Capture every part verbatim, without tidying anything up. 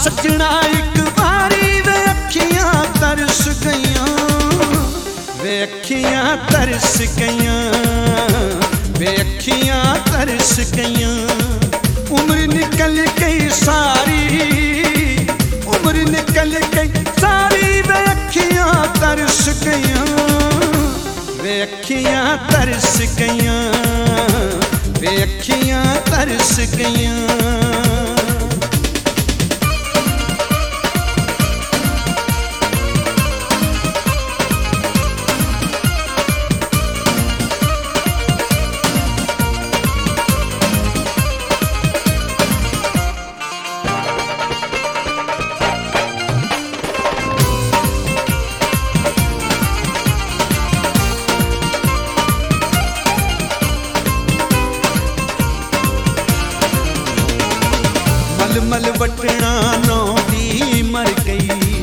सजना एक बारी वे अखियां तरस गईयां, वे अखियां तरस गईयां, वे अखियां तरस गईयां। उम्र निकल गई सारी, उम्र निकल गई सारी, वे अखियां तरस गईयां, वे अखियां तरस गईयां, वे अखियां तरस गईयां। मल बटना नौंदी मर गई,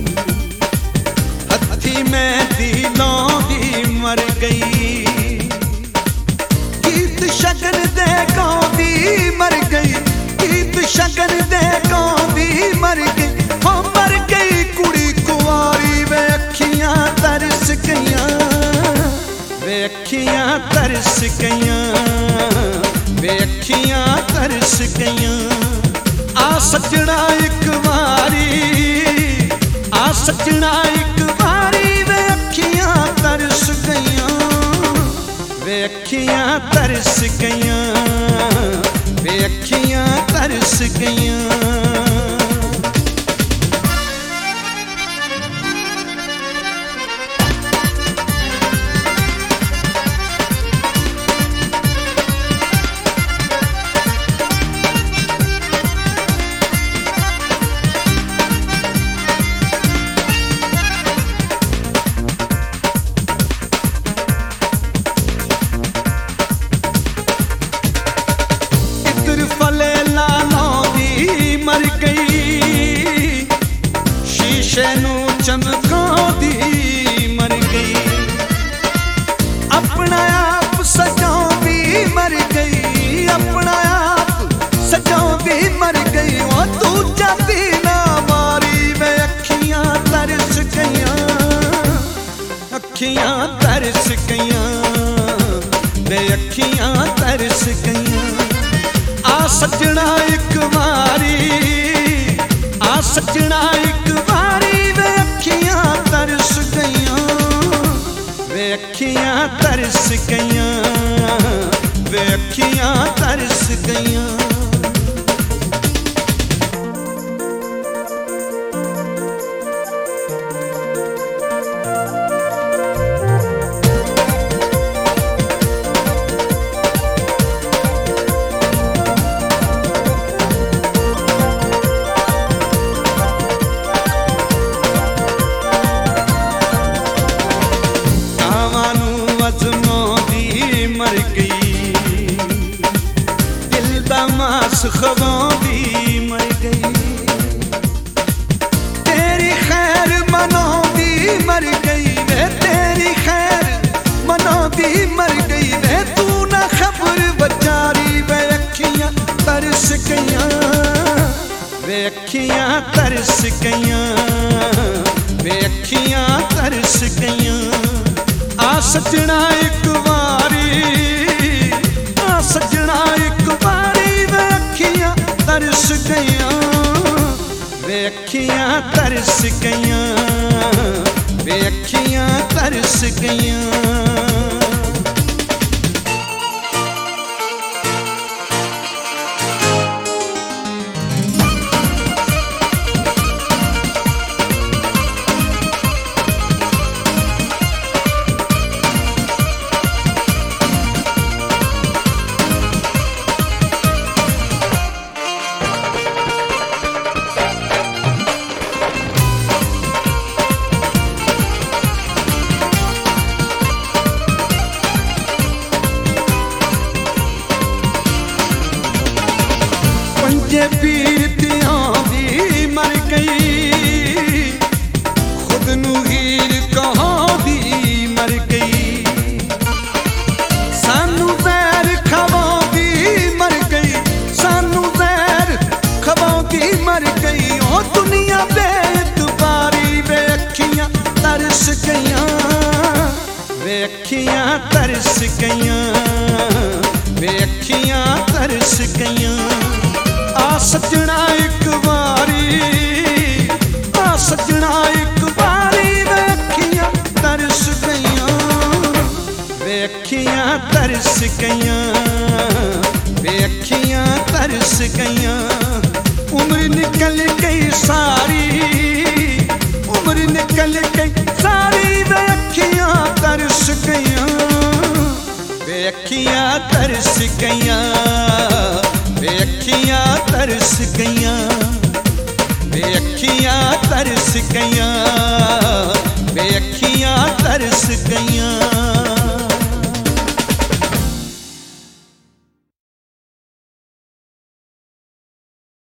हथी मेहंदी लौंदी मर गई। गीत शगन दे गांदी मर गई, गीत शगन दे गांदी मर गई। हो मर गई कुड़ी कुंवारी, वे अखियां तरस गईयां, वे अखियां तरस गईयां, वे अखियां तरस गईयां। आ सजना एक बारी, आ सजना एक बारी, वे अखियां तरस गईयां, वे अखियां तरस गईयां, वे अखियां तरस गईयां। मर गई शीशे नू चमकांदी मर गई, अपना आप सजाउंदी मर गई, अपना आप सजाउंदी मर गई। ओ तू जाती ना मारी, वे अखियां तरस गईयां, अखियां तरस गईयां, वे अखियां तरस गईयां। आ सजना एक बारी, आ सजना एक बारी, वे अखियां तरस गईयां, वे अखियां तरस गईयां, वे अखियां तरस गईयां। मर गई दिल दा मास खवांदी मर गई, तेरी खैर मनांदी मर गई, वे तेरी खैर मनांदी मर गई। वे तू ना खबर बचारी, वे अखियां तरस गईयां, वे अखियां तरस गईयां, वे अखियां तरस गईयां। आ सजना एक बारी, आ सजना एक बारी, वे अखियां तरस गईयां, वे अखियां तरस गईयां, वे अखियां तरस गईयां। पंजे पीरतियां दी मर गई, खुद नू हीर कहांदी मर गई। सानू जहर खवांदी मर गई, सानू जहर खवांदी मर गई। ओ तरस गईयां वे अखियां तरस गईयां। आ सजना एक बारी आ सजना एक बारी वे अखियां तरस गईयां वे अखियां तरस गईयां वे अखियां तरस गईयां। उम्र निकल गई सारी उम्र निकल गई सारी वे अखियां तरस गईयां वे अखियां तरस गईयां वे अखियां तरस गईयां वे अखियां तरस गईयां वे अखियां तरस गईयां।